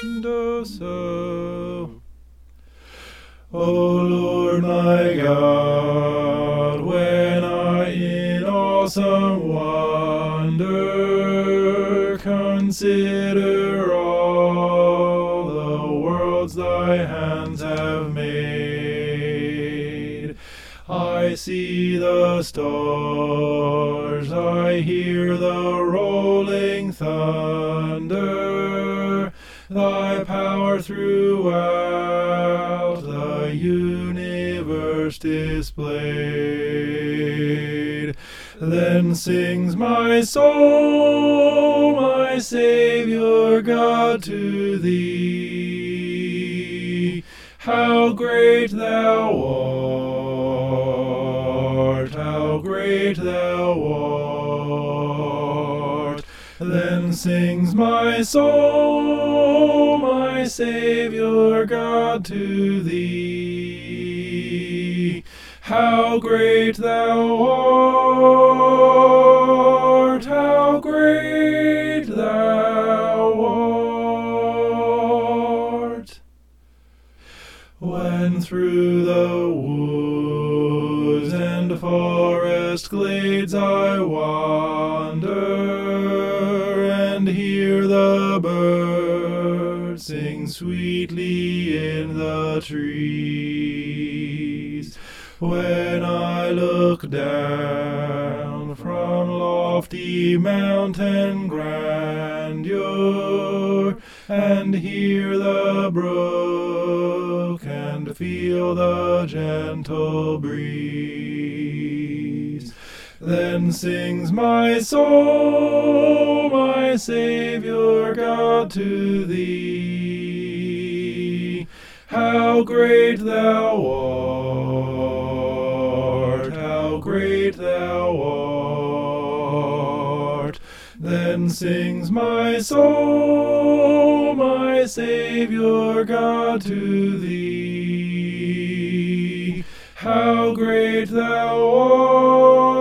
so. O Lord my God, when I in awesome wonder consider all the worlds thy hands have made, I see the stars, I hear the rolling thunder, thy power throughout the universe displayed. Then sings my soul, my Saviour God, to thee. How great thou art, how great thou art. Then sings my soul, my Saviour God, to thee. How great thou art, how great thou art. When through the woods and forest glades I wander, and hear the birds sing sweetly in the trees, when I look down from lofty mountain grandeur, and hear the brook, and feel the gentle breeze, then sings my soul, my Saviour God, to thee. How great thou art, how great thou art. Then sings my soul, my Saviour God, to thee. How great thou art.